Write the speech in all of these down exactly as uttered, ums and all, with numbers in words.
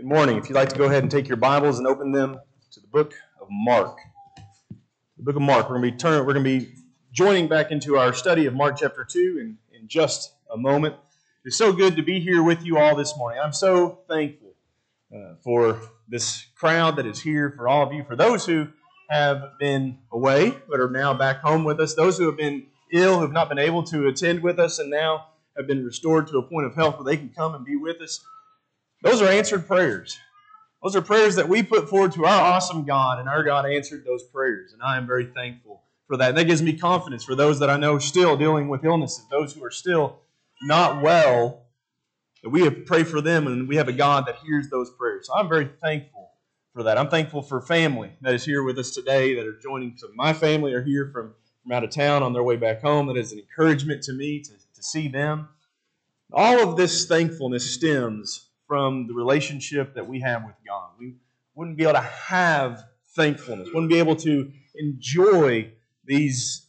Good morning. If you'd like to go ahead and take your Bibles and open them to the book of Mark. The book of Mark. We're going to be turning, we're going to be joining back into our study of Mark chapter two in, in just a moment. It's so good to be here with you all this morning. I'm so thankful uh, for this crowd that is here, for all of you, for those who have been away but are now back home with us, those who have been ill, who have not been able to attend with us and now have been restored to a point of health where they can come and be with us. Those are answered prayers. Those are prayers that we put forward to our awesome God, and our God answered those prayers, and I am very thankful for that. And that gives me confidence for those that I know still dealing with illnesses, those who are still not well, that we have prayed for them, and we have a God that hears those prayers. So I'm very thankful for that. I'm thankful for family that is here with us today, that are joining. So my family are here from, from out of town on their way back home. That is an encouragement to me to, to see them. All of this thankfulness stems from the relationship that we have with God. We wouldn't be able to have thankfulness, wouldn't be able to enjoy these,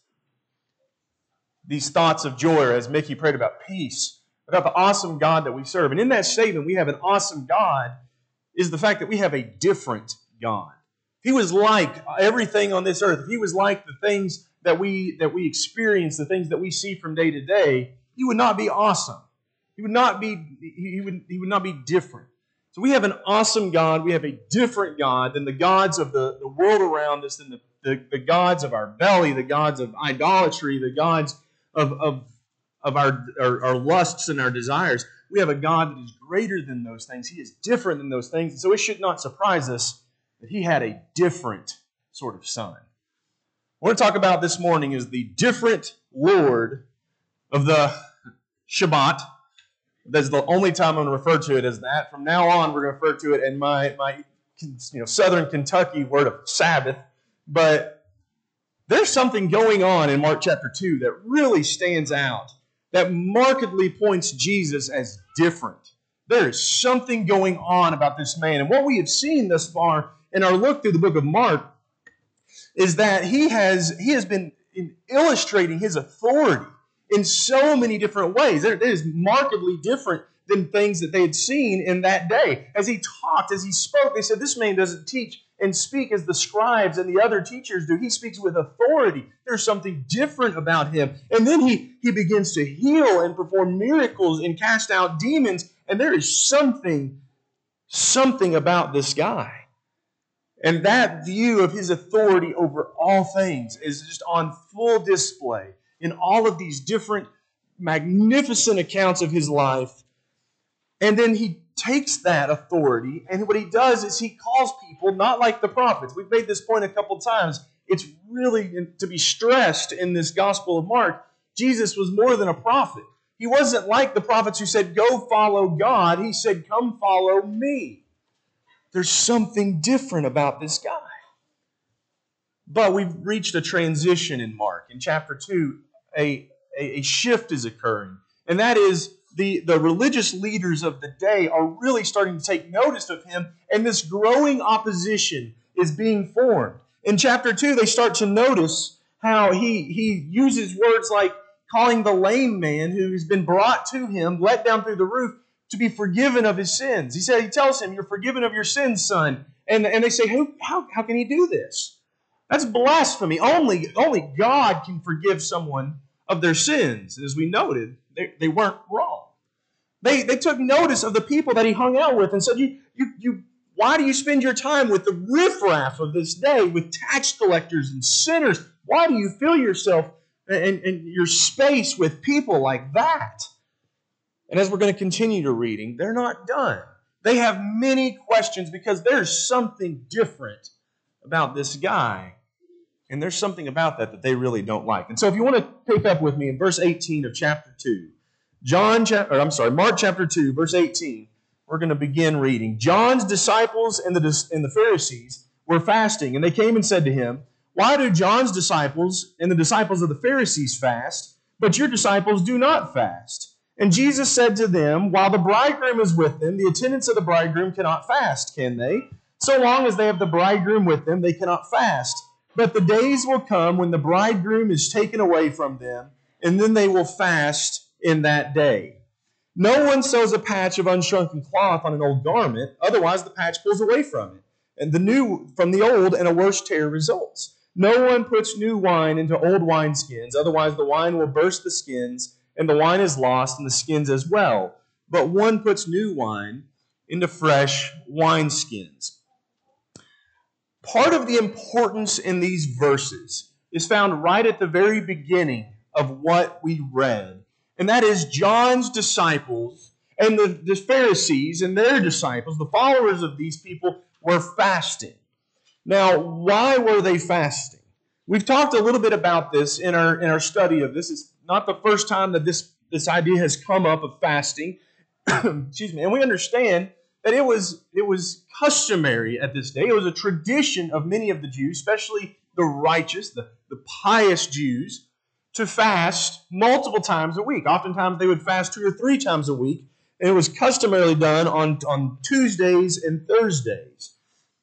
these thoughts of joy, or as Mickey prayed about peace, about the awesome God that we serve. And in that statement, we have an awesome God, is the fact that we have a different God. If He was like everything on this earth, if He was like the things that we, that we experience, the things that we see from day to day, He would not be awesome. He would not be, he would, he would not be different. So we have an awesome God. We have a different God than the gods of the, the world around us, than the, the, the gods of our belly, the gods of idolatry, the gods of, of, of our, our, our lusts and our desires. We have a God that is greater than those things. He is different than those things. And so it should not surprise us that He had a different sort of son. What I want to talk about this morning is the different Lord of the Shabbat. That's the only time I'm going to refer to it as that. From now on, we're going to refer to it in my, my you know, Southern Kentucky word of Sabbath. But there's something going on in Mark chapter two that really stands out, that markedly points Jesus as different. There is something going on about this man. And what we have seen thus far in our look through the book of Mark is that he has, he has been illustrating his authority in so many different ways. It is markedly different than things that they had seen in that day. As he talked, as he spoke, they said, this man doesn't teach and speak as the scribes and the other teachers do. He speaks with authority. There's something different about him. And then he, he begins to heal and perform miracles and cast out demons. And there is something, something about this guy. And that view of his authority over all things is just on full display in all of these different magnificent accounts of his life. And then he takes that authority, and what he does is he calls people not like the prophets. We've made this point a couple times. It's really to be stressed in this Gospel of Mark. Jesus was more than a prophet. He wasn't like the prophets who said, go follow God. He said, come follow me. There's something different about this guy. But we've reached a transition in Mark. In chapter two, a, a, a shift is occurring. And that is the, the religious leaders of the day are really starting to take notice of him, and this growing opposition is being formed. In chapter two, they start to notice how he, he uses words like calling the lame man who has been brought to him, let down through the roof, to be forgiven of his sins. He said, he tells him, you're forgiven of your sins, son. And, and they say, Who, how, how can he do this? That's blasphemy. Only, only God can forgive someone of their sins. And as we noted, they, they weren't wrong. They, they took notice of the people that he hung out with and said, you, you, you, why do you spend your time with the riffraff of this day, with tax collectors and sinners? Why do you fill yourself and, and your space with people like that? And as we're going to continue to reading, they're not done. They have many questions because there's something different about this guy. And there's something about that that they really don't like. And so if you want to pick up with me in verse eighteen of chapter two, John, or I'm sorry, Mark chapter two, verse eighteen, we're going to begin reading. John's disciples and the, and the Pharisees were fasting, and they came and said to him, why do John's disciples and the disciples of the Pharisees fast, but your disciples do not fast? And Jesus said to them, while the bridegroom is with them, the attendants of the bridegroom cannot fast, can they? So long as they have the bridegroom with them, they cannot fast. But the days will come when the bridegroom is taken away from them, and then they will fast in that day. No one sews a patch of unshrunken cloth on an old garment, otherwise the patch pulls away from it, and the new from the old, and a worse tear results. No one puts new wine into old wineskins, otherwise the wine will burst the skins, and the wine is lost, and the skins as well. But one puts new wine into fresh wineskins. Part of the importance in these verses is found right at the very beginning of what we read. And that is John's disciples and the, the Pharisees and their disciples, the followers of these people, were fasting. Now, why were they fasting? We've talked a little bit about this in our in our study of this. It's not the first time that this, this idea has come up of fasting. Excuse me. And we understand that it was, it was customary at this day. It was a tradition of many of the Jews, especially the righteous, the, the pious Jews, to fast multiple times a week. Oftentimes they would fast two or three times a week, and it was customarily done on, on Tuesdays and Thursdays.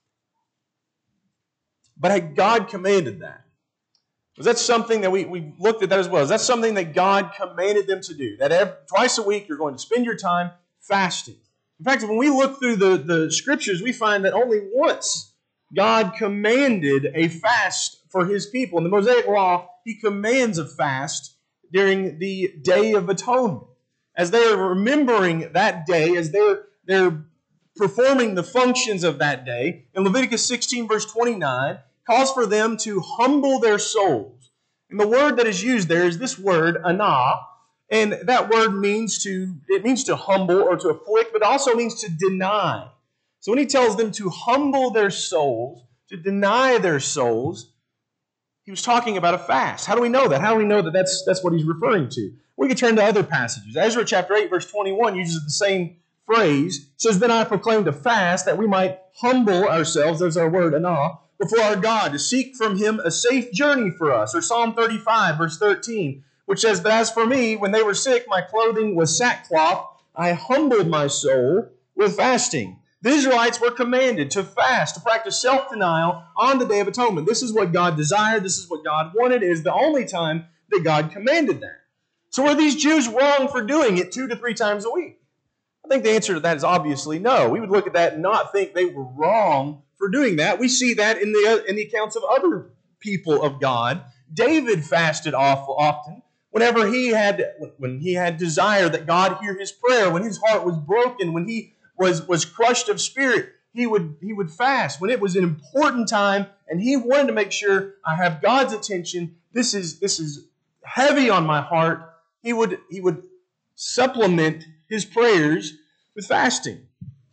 But had God commanded that? Was that something that we, we looked at that as well? Is that something that God commanded them to do? That every, twice a week you're going to spend your time fasting. In fact, when we look through the, the scriptures, we find that only once God commanded a fast for his people. In the Mosaic Law, he commands a fast during the Day of Atonement. As they are remembering that day, as they're, they're performing the functions of that day, in Leviticus sixteen, verse twenty-nine, calls for them to humble their souls. And the word that is used there is this word, anah, and that word means to, it means to humble or to afflict, but also means to deny. So when he tells them to humble their souls, to deny their souls, he was talking about a fast. How do we know that? How do we know that that's, that's what he's referring to? We can turn to other passages. Ezra chapter eight, verse twenty-one uses the same phrase. It says, "Then I proclaimed a fast that we might humble ourselves," there's our word, anah, "before our God, to seek from him a safe journey for us." Or Psalm thirty-five, verse thirteen, which says, "But as for me, when they were sick, my clothing was sackcloth. I humbled my soul with fasting." The Israelites were commanded to fast, to practice self-denial on the Day of Atonement. This is what God desired. This is what God wanted. It is the only time that God commanded that. So were these Jews wrong for doing it two to three times a week? I think the answer to that is obviously no. We would look at that and not think they were wrong for doing that. We see that in the, in the accounts of other people of God. David fasted often whenever he had, when he had desire that God hear his prayer, when his heart was broken, when he was, was crushed of spirit, he would, he would fast. When it was an important time and he wanted to make sure I have God's attention, this is, this is heavy on my heart, he would, he would supplement his prayers with fasting.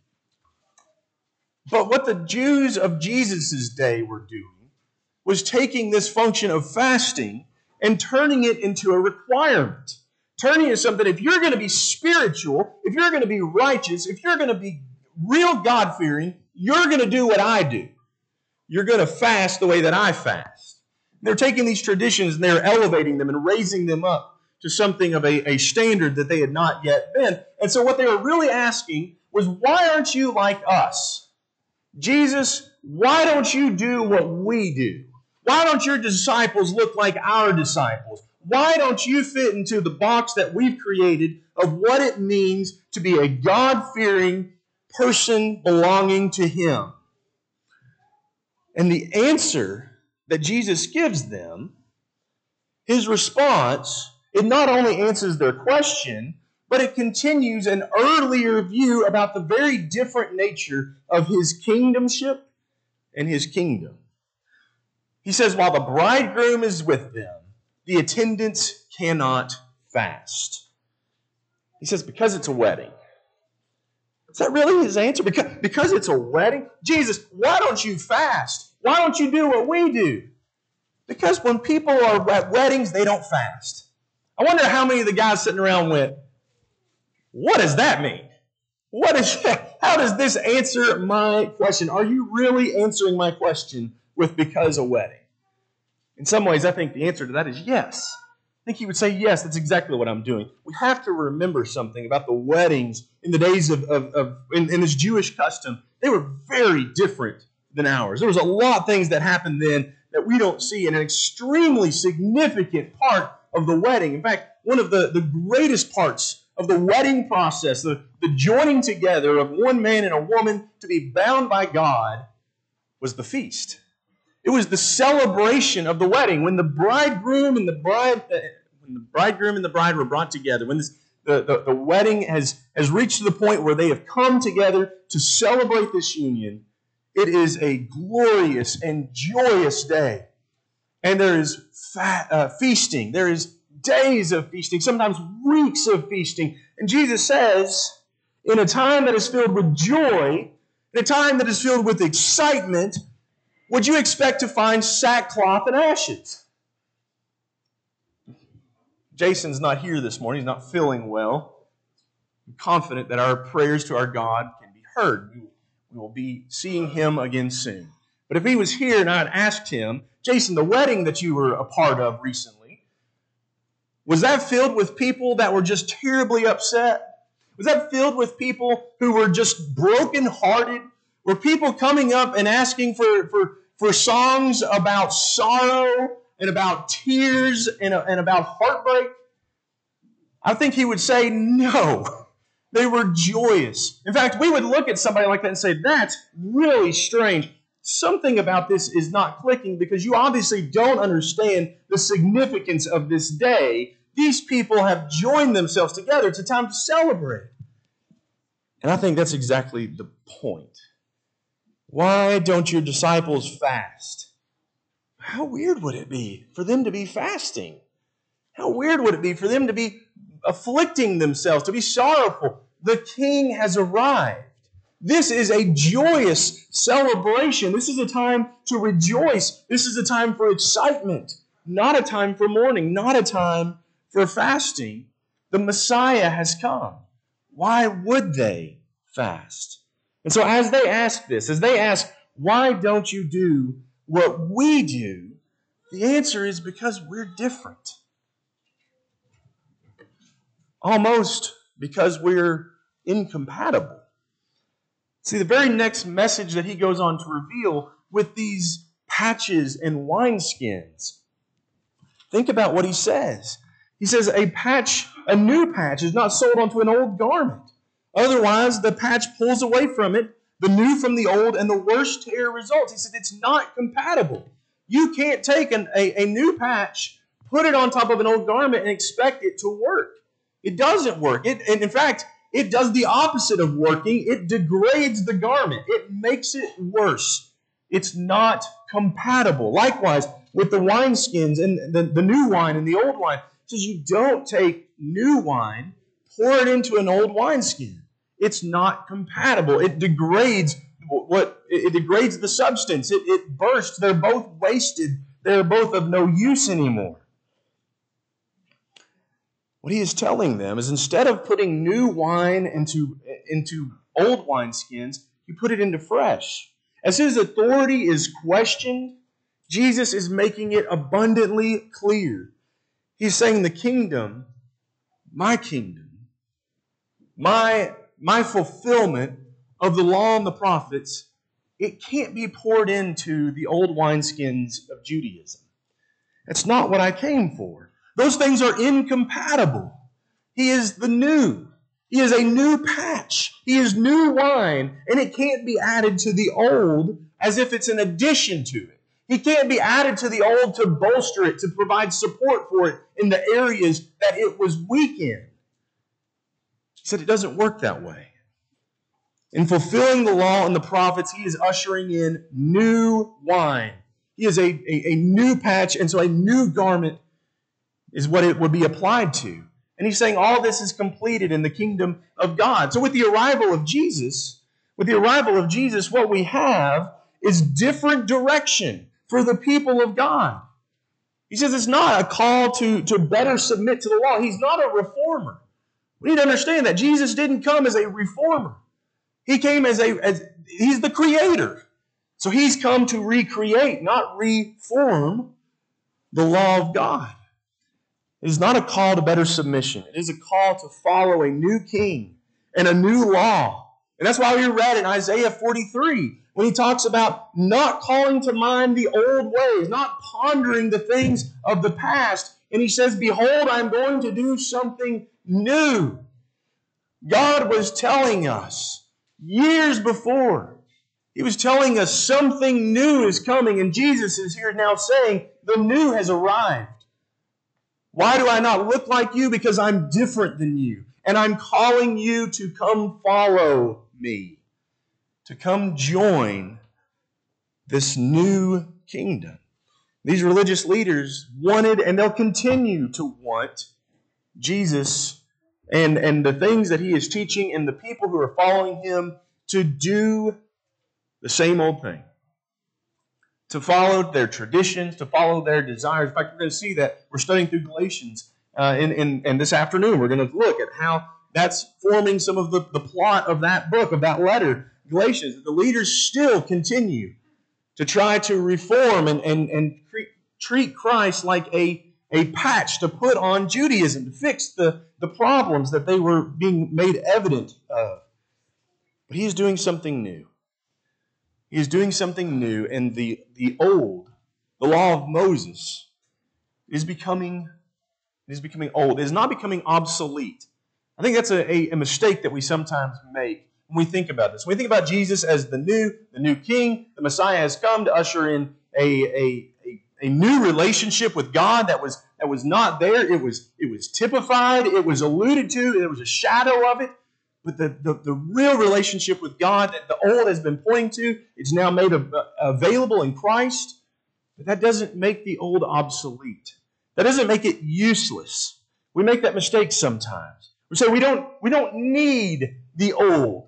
But what the Jews of Jesus' day were doing was taking this function of fasting and turning it into a requirement. Turning it into something, if you're going to be spiritual, if you're going to be righteous, if you're going to be real God-fearing, you're going to do what I do. You're going to fast the way that I fast. They're taking these traditions and they're elevating them and raising them up to something of a, a standard that they had not yet been. And so what they were really asking was, why aren't you like us? Jesus, why don't you do what we do? Why don't your disciples look like our disciples? Why don't you fit into the box that we've created of what it means to be a God-fearing person belonging to him? And the answer that Jesus gives them, his response, it not only answers their question, but it continues an earlier view about the very different nature of his kingdomship and his kingdom. He says, while the bridegroom is with them, the attendants cannot fast. He says, because it's a wedding. Is that really his answer? Because, because it's a wedding? Jesus, why don't you fast? Why don't you do what we do? Because when people are at weddings, they don't fast. I wonder how many of the guys sitting around went, what does that mean? What is that? How does this answer my question? Are you really answering my question with because a wedding? In some ways, I think the answer to that is yes. I think he would say, yes, that's exactly what I'm doing. We have to remember something about the weddings in the days of, of, of in, in this Jewish custom. They were very different than ours. There was a lot of things that happened then that we don't see, in an extremely significant part of the wedding. In fact, one of the, the greatest parts of the wedding process, the, the joining together of one man and a woman to be bound by God, was the feast. It was the celebration of the wedding. When the bridegroom and the bride, uh, when the bridegroom and the bride were brought together, when this, the, the, the wedding has, has reached to the point where they have come together to celebrate this union, it is a glorious and joyous day. And there is fa- uh, feasting. There is days of feasting, sometimes weeks of feasting. And Jesus says, in a time that is filled with joy, in a time that is filled with excitement, would you expect to find sackcloth and ashes? Jason's not here this morning. He's not feeling well. I'm confident that our prayers to our God can be heard. We will be seeing him again soon. But if he was here and I had asked him, Jason, the wedding that you were a part of recently, was that filled with people that were just terribly upset? Was that filled with people who were just brokenhearted? Were people coming up and asking for, for, for songs about sorrow and about tears and, and about heartbreak? I think he would say no. They were joyous. In fact, we would look at somebody like that and say, that's really strange. Something about this is not clicking because you obviously don't understand the significance of this day. These people have joined themselves together. It's a time to celebrate. And I think that's exactly the point. Why don't your disciples fast? How weird would it be for them to be fasting? How weird would it be for them to be afflicting themselves, to be sorrowful? The King has arrived. This is a joyous celebration. This is a time to rejoice. This is a time for excitement, not a time for mourning, not a time for fasting. The Messiah has come. Why would they fast? And so as they ask this, as they ask, why don't you do what we do? The answer is because we're different. Almost because we're incompatible. See, the very next message that he goes on to reveal with these patches and wineskins, think about what he says. He says, a patch, a new patch is not sold onto an old garment. Otherwise, the patch pulls away from it, the new from the old, and the worst tear results. He said, it's not compatible. You can't take an, a, a new patch, put it on top of an old garment, and expect it to work. It doesn't work. It, and in fact, it does the opposite of working. It degrades the garment. It makes it worse. It's not compatible. Likewise, with the wineskins and the, the new wine and the old wine, it says you don't take new wine, pour it into an old wineskin. It's not compatible. It degrades what it degrades the substance. It, it bursts. They're both wasted. They're both of no use anymore. What he is telling them is instead of putting new wine into, into old wineskins, you put it into fresh. As his authority is questioned, Jesus is making it abundantly clear. He's saying the kingdom, my kingdom, my, my fulfillment of the law and the prophets, it can't be poured into the old wineskins of Judaism. That's not what I came for. Those things are incompatible. He is the new. He is a new patch. He is new wine, and it can't be added to the old as if it's an addition to it. He can't be added to the old to bolster it, to provide support for it in the areas that it was weak in. He said it doesn't work that way. In fulfilling the law and the prophets, he is ushering in new wine. He is a, a, a new patch, and so a new garment is what it would be applied to. And he's saying all this is completed in the kingdom of God. So with the arrival of Jesus, with the arrival of Jesus, what we have is different direction for the people of God. He says it's not a call to, to better submit to the law. He's not a reformer. We need to understand that Jesus didn't come as a reformer. He came as a, as, he's the creator. So he's come to recreate, not reform the law of God. It is not a call to better submission. It is a call to follow a new king and a new law. And that's why we read in Isaiah forty-three, when he talks about not calling to mind the old ways, not pondering the things of the past. And he says, behold, I'm going to do something new. God was telling us years before. He was telling us something new is coming, and Jesus is here now saying the new has arrived. Why do I not look like you? Because I'm different than you. And I'm calling you to come follow me, to come join this new kingdom. These religious leaders wanted, and they'll continue to want, Jesus and, and the things that he is teaching and the people who are following him to do the same old thing. To follow their traditions, to follow their desires. In fact, we're going to see that. We're studying through Galatians uh, in, in, in this afternoon. We're going to look at how that's forming some of the, the plot of that book, of that letter, Galatians. The leaders still continue to try to reform and, and, and cre- treat Christ like a, a patch to put on Judaism, to fix the, the problems that they were being made evident of. But he is doing something new. He is doing something new, and the, the old, the law of Moses, is becoming, is becoming old. It is not becoming obsolete. I think that's a, a, a mistake that we sometimes make when we think about this. When we think about Jesus as the new, the new king, the Messiah has come to usher in a, a, a, a new relationship with God that was, that was not there. It was, it was typified. It was alluded to. There was a shadow of it. But the, the, the real relationship with God that the old has been pointing to, it's now made available in Christ. But that doesn't make the old obsolete. That doesn't make it useless. We make that mistake sometimes. We say we don't, we don't need the old.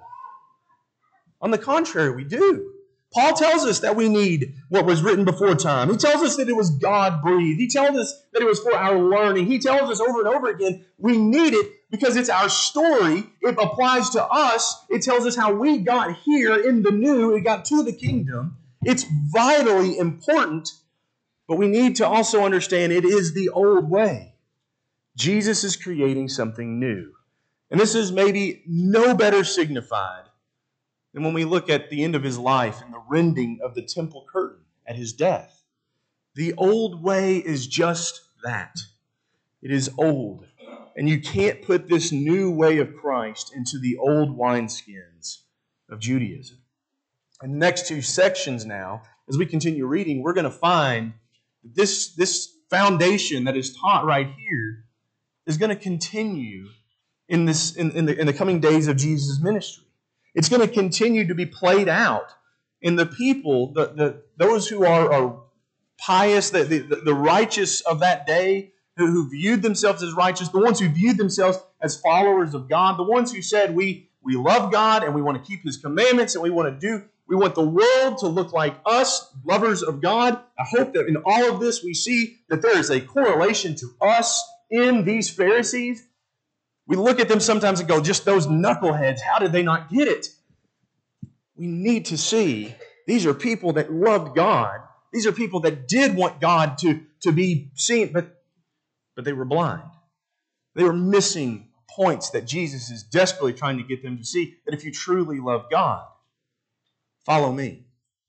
On the contrary, we do. Paul tells us that we need what was written before time. He tells us that it was God-breathed. He tells us that it was for our learning. He tells us over and over again we need it because it's our story. It applies to us. It tells us how we got here in the new. It got to the kingdom. It's vitally important, but we need to also understand it is the old way. Jesus is creating something new. And this is maybe no better signified than when we look at the end of his life and the rending of the temple curtain at his death. The old way is just that. It is old. And you can't put this new way of Christ into the old wineskins of Judaism. In the next two sections now, as we continue reading, we're going to find that this, this foundation that is taught right here is going to continue in, this, in, in, the, in the coming days of Jesus' ministry. It's going to continue to be played out in the people, the, the those who are, are pious, the, the, the righteous of that day, who, who viewed themselves as righteous, the ones who viewed themselves as followers of God, the ones who said, we, we love God and we want to keep his commandments and we want to do, we want the world to look like us, lovers of God. I hope that in all of this we see that there is a correlation to us in these Pharisees. We look at them sometimes and go, just those knuckleheads, how did they not get it? We need to see these are people that loved God. These are people that did want God to, to be seen, but, but they were blind. They were missing points that Jesus is desperately trying to get them to see, that if you truly love God, follow me.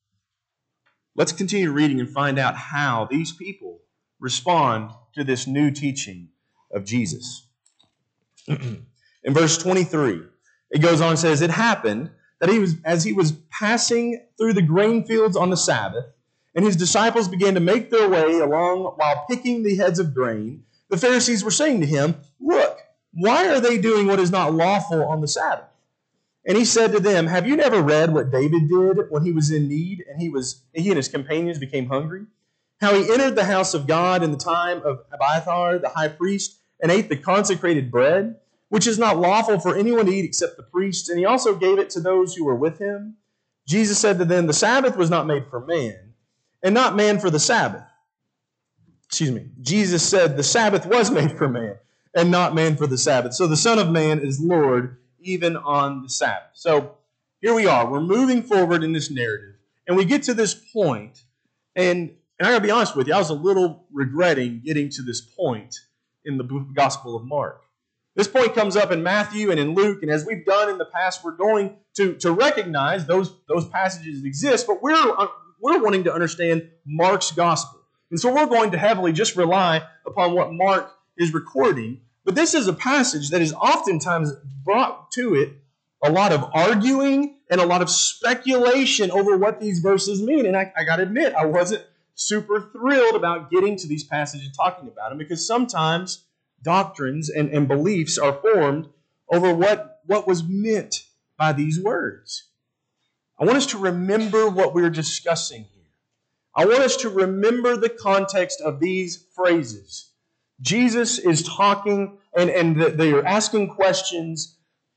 Let's continue reading and find out how these people respond to this new teaching of Jesus. In verse twenty-three, it goes on and says, it happened that he was as he was passing through the grain fields on the Sabbath, and his disciples began to make their way along while picking the heads of grain, the Pharisees were saying to him, look, why are they doing what is not lawful on the Sabbath? And he said to them, have you never read what David did when he was in need and he was he and his companions became hungry? How he entered the house of God in the time of Abiathar, the high priest, and ate the consecrated bread, which is not lawful for anyone to eat except the priests, and he also gave it to those who were with him. Jesus said to them, the Sabbath was not made for man, and not man for the Sabbath. Excuse me. Jesus said the Sabbath was made for man, and not man for the Sabbath. So the Son of Man is Lord even on the Sabbath. So here we are. We're moving forward in this narrative, and we get to this point, and, and I got to be honest with you, I was a little regretting getting to this point in the Gospel of Mark. This point comes up in Matthew and in Luke, and as we've done in the past, we're going to, to recognize those, those passages exist, but we're, we're wanting to understand Mark's Gospel. And so we're going to heavily just rely upon what Mark is recording But this is a passage that is oftentimes brought to it a lot of arguing and a lot of speculation over what these verses mean. And I, I got to admit, I wasn't super thrilled about getting to these passages and talking about them, because sometimes doctrines and, and beliefs are formed over what, what was meant by these words. I want us to remember what we're discussing here. I want us to remember the context of these phrases. Jesus is talking, and, and they are asking questions,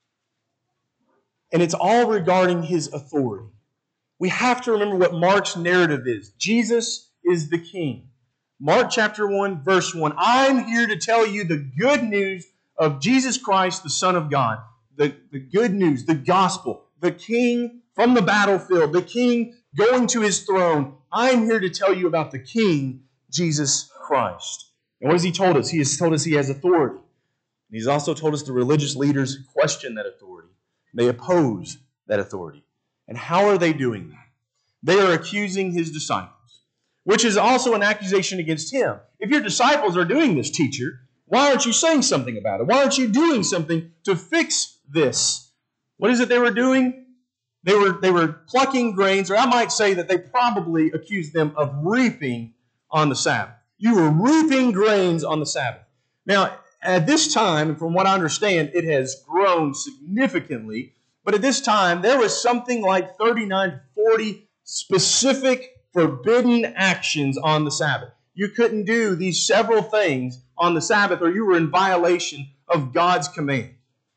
and it's all regarding his authority. We have to remember what Mark's narrative is. Jesus is the king. Mark chapter one, verse one. I'm here to tell you the good news of Jesus Christ, the Son of God. The, the good news, the gospel, the king from the battlefield, the king going to his throne. I'm here to tell you about the king, Jesus Christ. And what has he told us? He has told us he has authority. He's also told us the religious leaders question that authority. They oppose that authority. And how are they doing that? They are accusing his disciples, which is also an accusation against him. If your disciples are doing this, teacher, why aren't you saying something about it? Why aren't you doing something to fix this? What is it they were doing? They were, they were plucking grains, or I might say that they probably accused them of reaping on the Sabbath. You were reaping grains on the Sabbath. Now, at this time, from what I understand, it has grown significantly. But at this time, there was something like thirty-nine to forty specific forbidden actions on the Sabbath. You couldn't do these several things on the Sabbath, or you were in violation of God's command.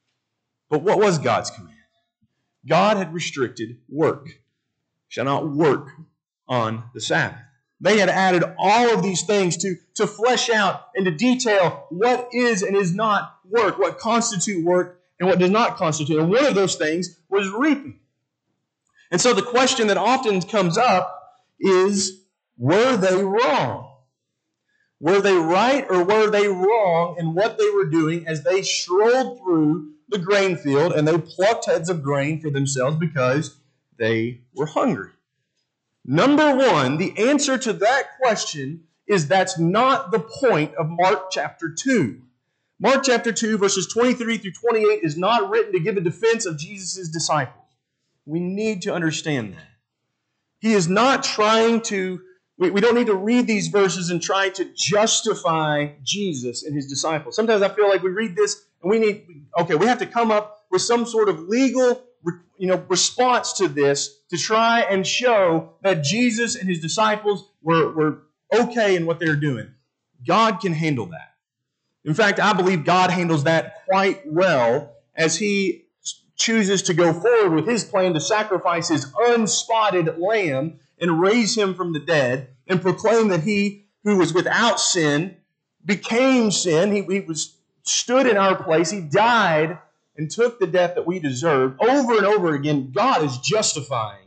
But what was God's command? God had restricted work. You shall not work on the Sabbath. They had added all of these things to, to flesh out and to detail what is and is not work, what constitutes work and what does not constitute. And one of those things was reaping. And so the question that often comes up is, were they wrong? Were they right or were they wrong in what they were doing as they strolled through the grain field and they plucked heads of grain for themselves because they were hungry? Number one, the answer to that question is that's not the point of Mark chapter two. Mark chapter two, verses twenty-three through twenty-eight is not written to give a defense of Jesus' disciples. We need to understand that. He is not trying to, we, we don't need to read these verses and try to justify Jesus and his disciples. Sometimes I feel like we read this and we need, okay, we have to come up with some sort of legal you know, response to this to try and show that Jesus and his disciples were, were okay in what they were doing. God can handle that. In fact, I believe God handles that quite well as he chooses to go forward with his plan to sacrifice his unspotted lamb and raise him from the dead and proclaim that he who was without sin became sin. He, he was stood in our place. He died and took the death that we deserved. Over and over again, God is justifying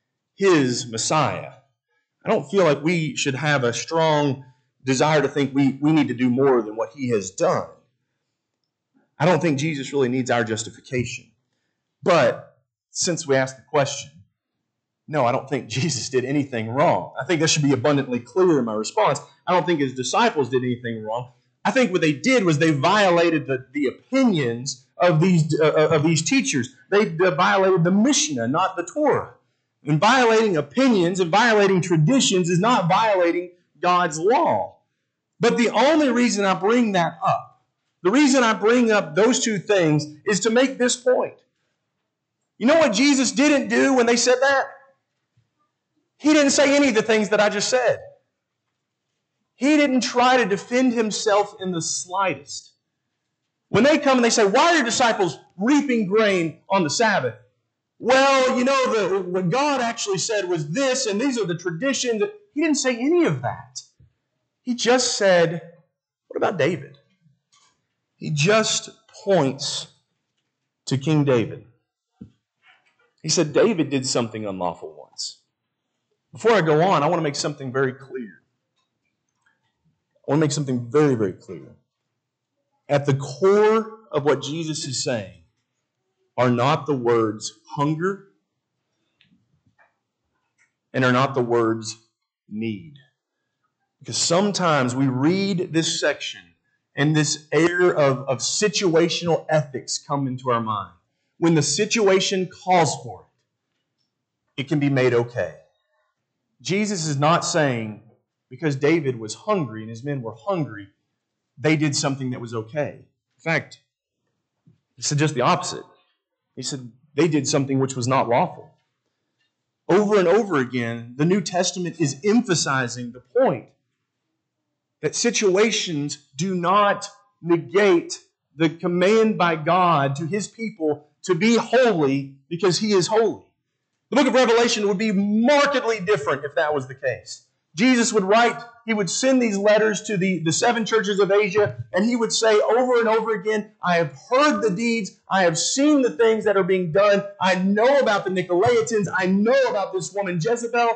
his Messiah. I don't feel like we should have a strong desire to think we, we need to do more than what he has done. I don't think Jesus really needs our justification. But since we asked the question, no, I don't think Jesus did anything wrong. I think that should be abundantly clear in my response. I don't think his disciples did anything wrong. I think what they did was they violated the, the opinions of these, uh, of these teachers. They violated the Mishnah, not the Torah. And violating opinions and violating traditions is not violating God's law. But the only reason I bring that up, the reason I bring up those two things is to make this point. You know what Jesus didn't do when they said that? He didn't say any of the things that I just said. He didn't try to defend himself in the slightest. When they come and they say, why are your disciples reaping grain on the Sabbath? Well, you know, the, what God actually said was this, and these are the traditions. He didn't say any of that. He just said, what about David? He just points to King David. He said, David did something unlawful once. Before I go on, I want to make something very clear. I want to make something very, very clear. At the core of what Jesus is saying are not the words hunger and are not the words need. Because sometimes we read this section and this air of, of situational ethics come into our mind. When the situation calls for it, it can be made okay. Jesus is not saying because David was hungry and his men were hungry, they did something that was okay. In fact, he said just the opposite. He said they did something which was not lawful. Over and over again, the New Testament is emphasizing the point that situations do not negate the command by God to His people to be holy because He is holy. The book of Revelation would be markedly different if that was the case. Jesus would write, He would send these letters to the, the seven churches of Asia, and He would say over and over again, I have heard the deeds, I have seen the things that are being done, I know about the Nicolaitans, I know about this woman Jezebel,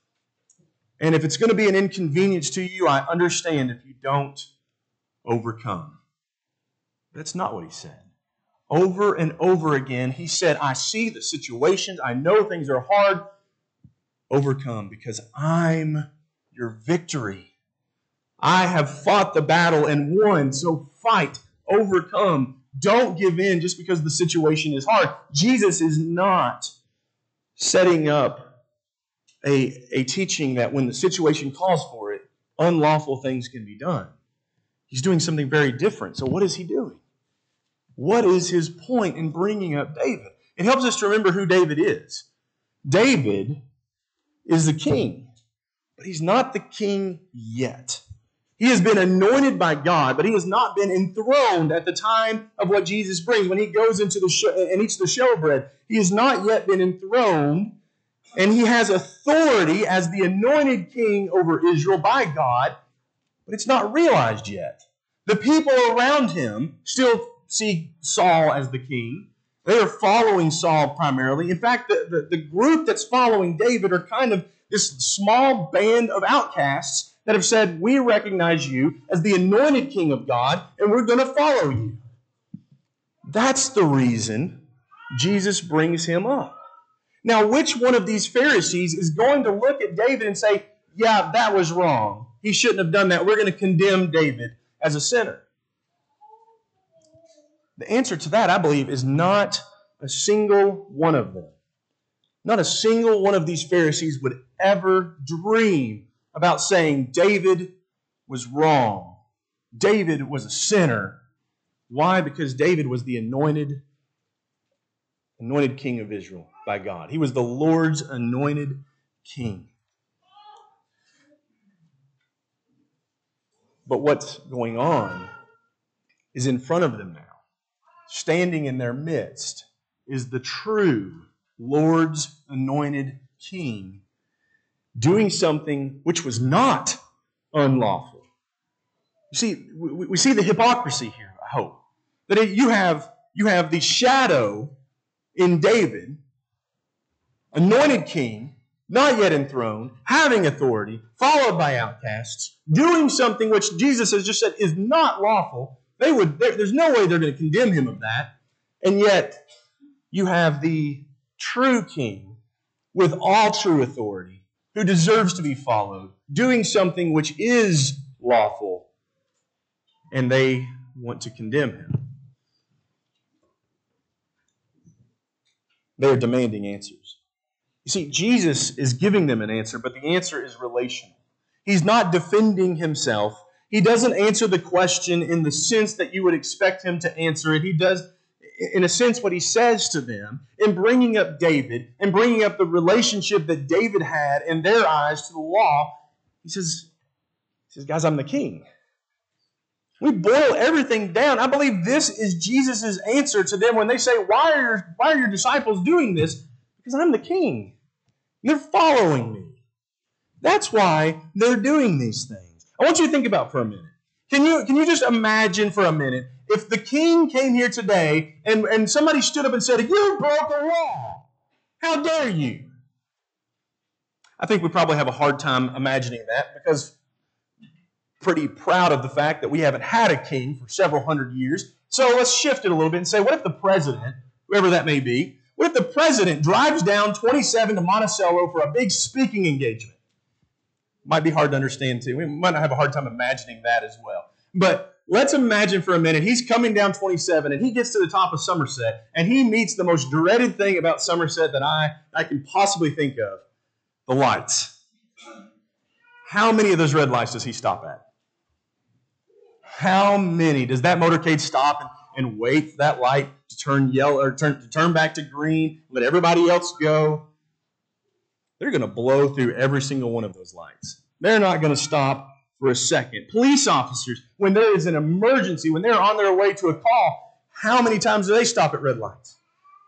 and if it's going to be an inconvenience to you, I understand if you don't overcome. That's not what He said. Over and over again, He said, I see the situations, I know things are hard, overcome because I'm your victory. I have fought the battle and won, so fight, overcome. Don't give in just because the situation is hard. Jesus is not setting up a, a teaching that when the situation calls for it, unlawful things can be done. He's doing something very different. So what is He doing? What is His point in bringing up David? It helps us to remember who David is. David is the king. But he's not the king yet. He has been anointed by God, but he has not been enthroned at the time of what Jesus brings. When he goes into the show and eats the showbread, he has not yet been enthroned, and he has authority as the anointed king over Israel by God, but it's not realized yet. The people around him still see Saul as the king. They are following Saul primarily. In fact, the, the, the group that's following David are kind of this small band of outcasts that have said, we recognize you as the anointed king of God, and we're going to follow you. That's the reason Jesus brings him up. Now, which one of these Pharisees is going to look at David and say, yeah, that was wrong. He shouldn't have done that. We're going to condemn David as a sinner? The answer to that, I believe, is not a single one of them. Not a single one of these Pharisees would ever dream about saying David was wrong. David was a sinner. Why? Because David was the anointed, anointed king of Israel by God. He was the Lord's anointed king. But what's going on is in front of them now. Standing in their midst is the true Lord's anointed king doing something which was not unlawful. You see, we, we see the hypocrisy here, I hope. That you have, you have the shadow in David, anointed king, not yet enthroned, having authority, followed by outcasts, doing something which Jesus has just said is not lawful. They would, there's no way they're going to condemn him of that. And yet, you have the true king with all true authority, who deserves to be followed, doing something which is lawful, and they want to condemn him. They are demanding answers. You see, Jesus is giving them an answer, but the answer is relational. He's not defending himself. He doesn't answer the question in the sense that you would expect him to answer it. He does, in a sense, what he says to them in bringing up David and bringing up the relationship that David had in their eyes to the law. He says, he says, guys, I'm the king. We boil everything down. I believe this is Jesus' answer to them when they say, why are your, why are your disciples doing this? Because I'm the king. They're following me. That's why they're doing these things. I want you to think about for a minute. Can you, can you just imagine for a minute if the king came here today and, and somebody stood up and said, you broke the law. How dare you? I think we probably have a hard time imagining that because pretty proud of the fact that we haven't had a king for several hundred years. So let's shift it a little bit and say, what if the president, whoever that may be, what if the president drives down twenty-seven to Monticello for a big speaking engagement? Might be hard to understand too. We might not have a hard time imagining that as well. But let's imagine for a minute he's coming down twenty-seven and he gets to the top of Somerset and he meets the most dreaded thing about Somerset that I, I can possibly think of, the lights. How many of those red lights does he stop at? How many? Does that motorcade stop and, and wait for that light to turn yellow or turn to turn back to green, let everybody else go? They're going to blow through every single one of those lights. They're not going to stop for a second. Police officers, when there is an emergency, when they're on their way to a call, how many times do they stop at red lights?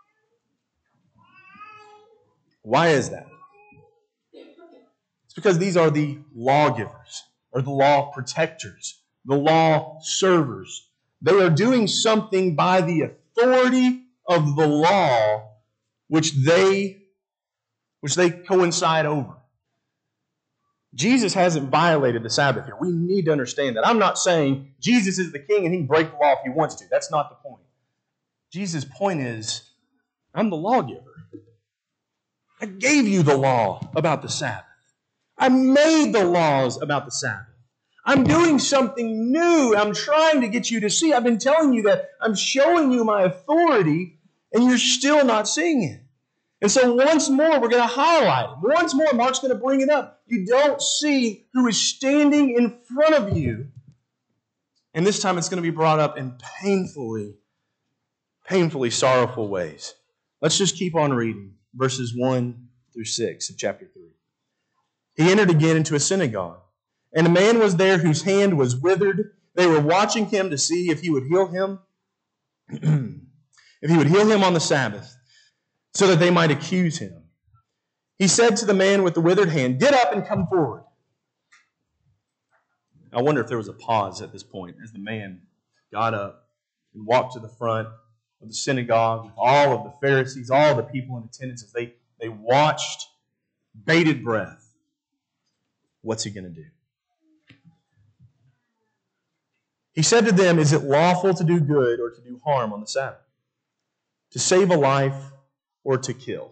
Why is that? It's because these are the lawgivers, or the law protectors, the law servers. They are doing something by the authority of the law which they, which they coincide over. Jesus hasn't violated the Sabbath here. We need to understand that. I'm not saying Jesus is the king and he can break the law if he wants to. That's not the point. Jesus' point is, I'm the lawgiver. I gave you the law about the Sabbath. I made the laws about the Sabbath. I'm doing something new. I'm trying to get you to see. I've been telling you that. I'm showing you my authority, and you're still not seeing it. And so once more, we're going to highlight it. Once more, Mark's going to bring it up. You don't see who is standing in front of you. And this time it's going to be brought up in painfully, painfully sorrowful ways. Let's just keep on reading verses one through six of chapter three. He entered again into a synagogue, and a man was there whose hand was withered. They were watching him to see if he would heal him, if he would heal him on the Sabbath, so that they might accuse him. He said to the man with the withered hand, "Get up and come forward." I wonder if there was a pause at this point as the man got up and walked to the front of the synagogue with all of the Pharisees, all the people in attendance, as they, they watched bated breath. What's he going to do? He said to them, "Is it lawful to do good or to do harm on the Sabbath? To save a life or to kill?"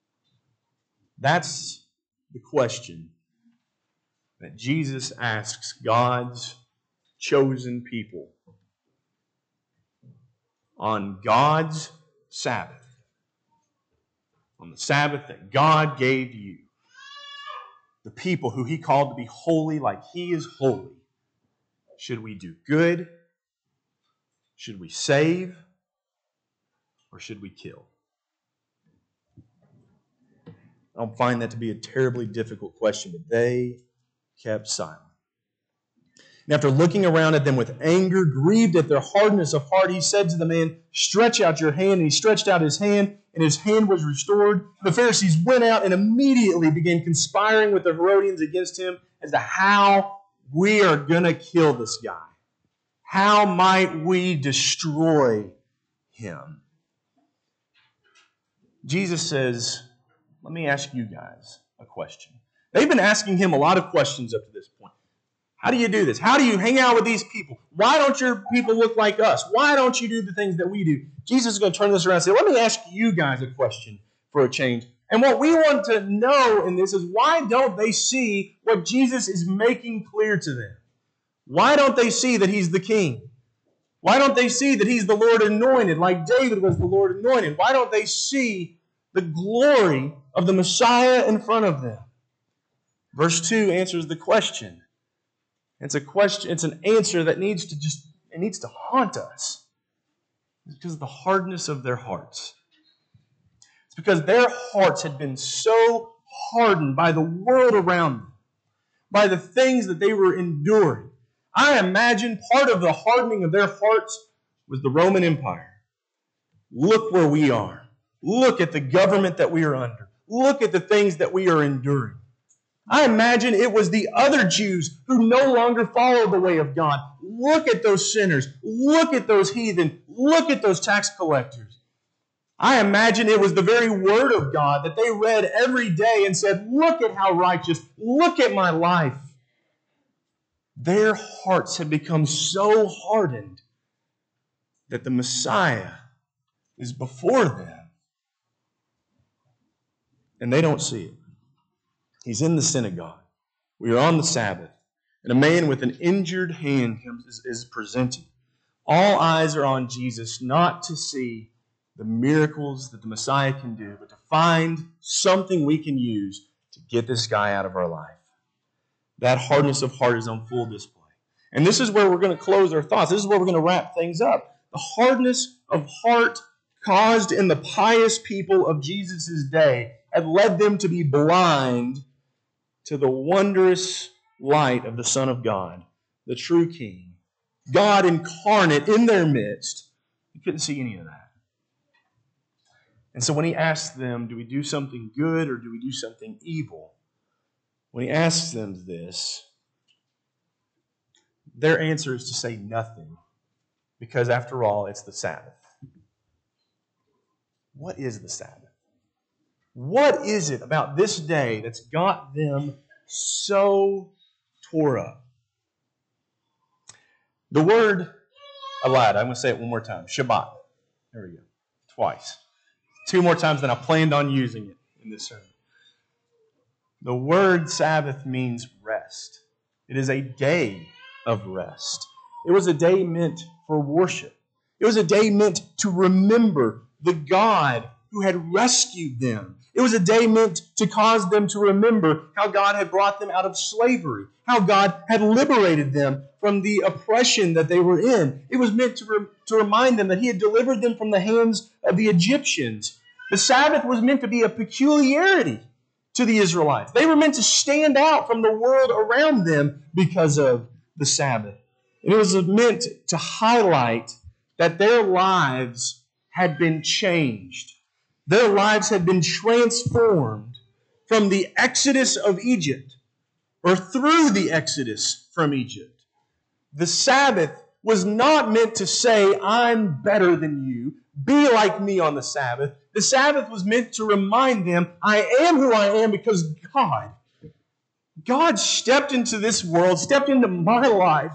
That's the question that Jesus asks God's chosen people on God's Sabbath, on the Sabbath that God gave you, the people who He called to be holy like He is holy. Should we do good? Should we save? Or should we kill? I don't find that to be a terribly difficult question, but they kept silent. And after looking around at them with anger, grieved at their hardness of heart, He said to the man, "Stretch out your hand." And he stretched out his hand, and his hand was restored. The Pharisees went out and immediately began conspiring with the Herodians against him as to how we are going to kill this guy. How might we destroy him? Jesus says, let me ask you guys a question. They've been asking him a lot of questions up to this point. How do you do this? How do you hang out with these people? Why don't your people look like us? Why don't you do the things that we do? Jesus is going to turn this around and say, let me ask you guys a question for a change. And what we want to know in this is, why don't they see what Jesus is making clear to them? Why don't they see that He's the King? Why don't they see that He's the Lord anointed, like David was the Lord anointed? Why don't they see the glory of the Messiah in front of them? Verse two answers the question. It's a question, it's an answer that needs to just, it needs to haunt us. It's because of the hardness of their hearts. It's because their hearts had been so hardened by the world around them, by the things that they were enduring. I imagine part of the hardening of their hearts was the Roman Empire. Look where we are. Look at the government that we are under. Look at the things that we are enduring. I imagine it was the other Jews who no longer followed the way of God. Look at those sinners. Look at those heathen. Look at those tax collectors. I imagine it was the very Word of God that they read every day and said, look at how righteous. Look at my life. Their hearts had become so hardened that the Messiah is before them. And they don't see it. He's in the synagogue. We are on the Sabbath. And a man with an injured hand is, is presented. All eyes are on Jesus, not to see the miracles that the Messiah can do, but to find something we can use to get this guy out of our life. That hardness of heart is on full display. And this is where we're going to close our thoughts. This is where we're going to wrap things up. The hardness of heart caused in the pious people of Jesus' day had led them to be blind to the wondrous light of the Son of God, the true King, God incarnate in their midst. You couldn't see any of that. And so when he asks them, do we do something good or do we do something evil? When he asks them this, their answer is to say nothing, because after all, it's the Sabbath. What is the Sabbath? What is it about this day that's got them so tore up? The word, I lied, I'm going to say it one more time, Shabbat. There we go, twice. Two more times than I planned on using it in this sermon. The word Sabbath means rest. It is a day of rest. It was a day meant for worship. It was a day meant to remember the God who had rescued them. It was a day meant to cause them to remember how God had brought them out of slavery, how God had liberated them from the oppression that they were in. It was meant to, re- to remind them that He had delivered them from the hands of the Egyptians. The Sabbath was meant to be a peculiarity to the Israelites. They were meant to stand out from the world around them because of the Sabbath. And it was meant to highlight that their lives had been changed. Their lives had been transformed from the exodus of Egypt, or through the exodus from Egypt. The Sabbath was not meant to say, I'm better than you, be like me on the Sabbath. The Sabbath was meant to remind them, I am who I am because God, God stepped into this world, stepped into my life,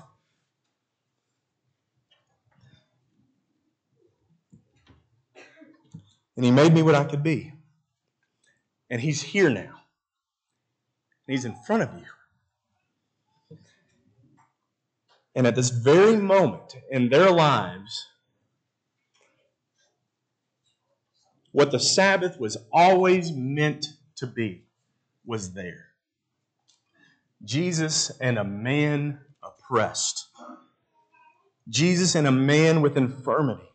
and He made me what I could be. And He's here now. And He's in front of you. And at this very moment in their lives, what the Sabbath was always meant to be was there. Jesus and a man oppressed. Jesus and a man with infirmity,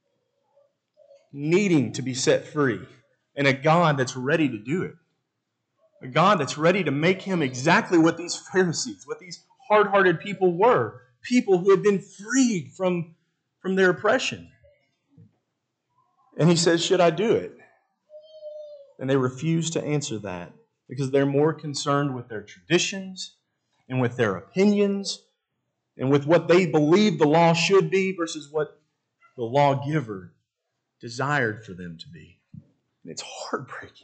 needing to be set free. And a God that's ready to do it. A God that's ready to make Him exactly what these Pharisees, what these hard-hearted people were. People who had been freed from, from their oppression. And He says, should I do it? And they refuse to answer that because they're more concerned with their traditions and with their opinions and with what they believe the law should be versus what the lawgiver desired for them to be. And it's heartbreaking.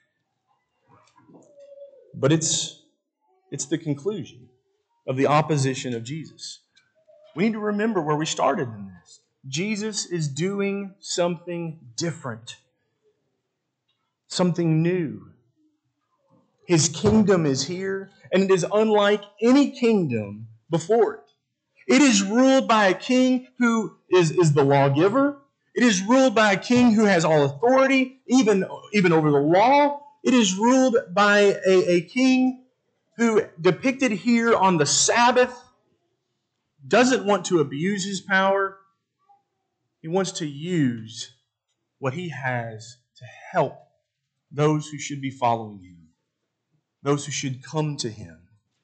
But it's, it's the conclusion of the opposition of Jesus. We need to remember where we started in this. Jesus is doing something different. Something new. His kingdom is here, and it is unlike any kingdom before it. It is ruled by a king who is, is the lawgiver. It is ruled by a king who has all authority, even, even over the law. It is ruled by a, a king who, depicted here on the Sabbath, doesn't want to abuse his power. He wants to use what he has to help those who should be following him, those who should come to him.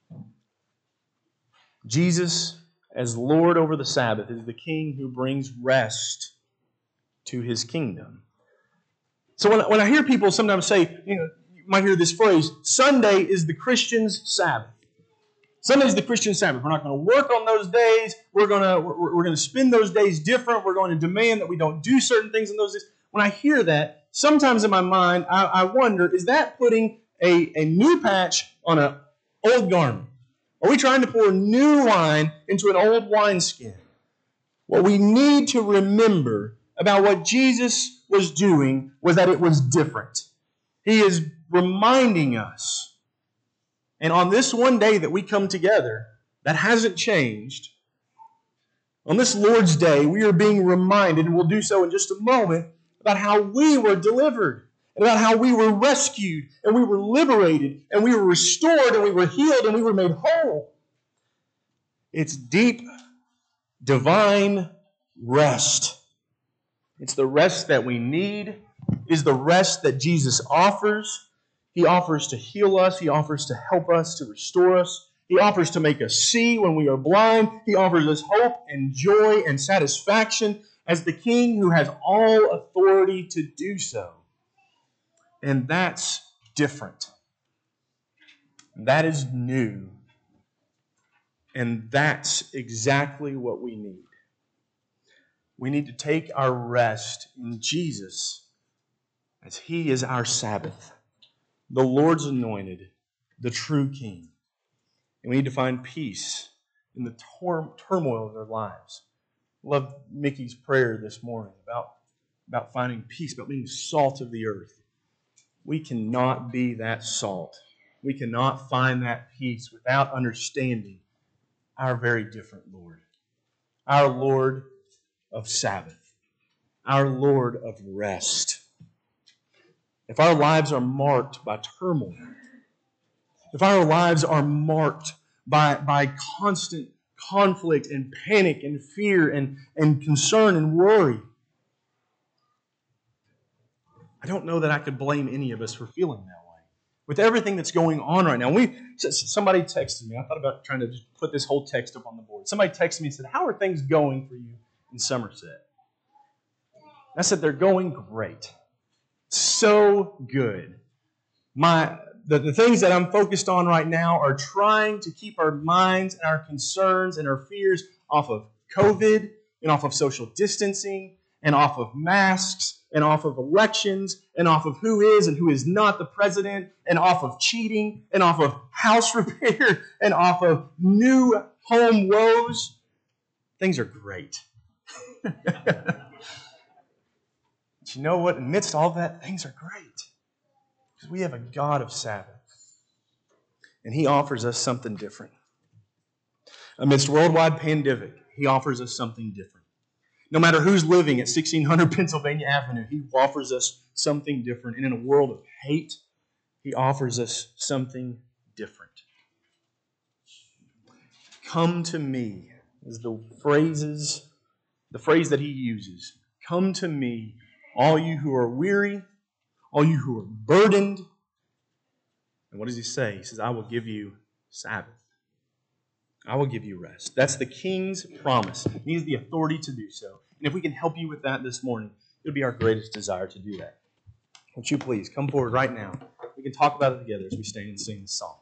Jesus, as Lord over the Sabbath, is the king who brings rest to his kingdom. So when, when I hear people sometimes say, you know, you might hear this phrase, Sunday is the Christian's Sabbath. Sunday is the Christian Sabbath. We're not going to work on those days. We're going to we're, we're going to spend those days different. We're going to demand that we don't do certain things in those days. When I hear that, sometimes in my mind, I, I wonder, is that putting a, a new patch on an old garment? Are we trying to pour new wine into an old wineskin? What we need to remember about what Jesus was doing was that it was different. He is reminding us, and on this one day that we come together, That hasn't changed. On this Lord's Day, we are being reminded, and we'll do so in just a moment, about how we were delivered, and about how we were rescued, and we were liberated, and we were restored, and we were healed, and we were made whole. It's deep, divine rest. It's the rest that we need. It is the rest that Jesus offers. He offers to heal us. He offers to help us, to restore us. He offers to make us see when we are blind. He offers us hope and joy and satisfaction as the King who has all authority to do so. And that's different. That is new. And that's exactly what we need. We need to take our rest in Jesus as He is our Sabbath, the Lord's anointed, the true King. And we need to find peace in the tor- turmoil of their lives. I love Mickey's prayer this morning about, about finding peace, about being salt of the earth. We cannot be that salt. We cannot find that peace without understanding our very different Lord. Our Lord of Sabbath. Our Lord of rest. If our lives are marked by turmoil, if our lives are marked by, by constant conflict and panic and fear and, and concern and worry, I don't know that I could blame any of us for feeling that way. With everything that's going on right now, we somebody texted me. I thought about trying to just put this whole text up on the board. Somebody texted me and said, "How are things going for you in Somerset?" I said, "They're going great. So good. My the, the things that I'm focused on right now are trying to keep our minds and our concerns and our fears off of COVID and off of social distancing and off of masks and off of elections and off of who is and who is not the president and off of cheating and off of house repair and off of new home woes. Things are great." But you know what? Amidst all that, things are great. Because we have a God of Sabbath. And He offers us something different. Amidst worldwide pandemic, He offers us something different. No matter who's living at sixteen hundred Pennsylvania Avenue, He offers us something different. And in a world of hate, He offers us something different. Come to me is the phrases, the phrase that He uses. Come to me, all you who are weary, all you who are burdened. And what does He say? He says, I will give you Sabbath. I will give you rest. That's the King's promise. He has the authority to do so. And if we can help you with that this morning, it would be our greatest desire to do that. Won't you please come forward right now? We can talk about it together as we stand and sing this song.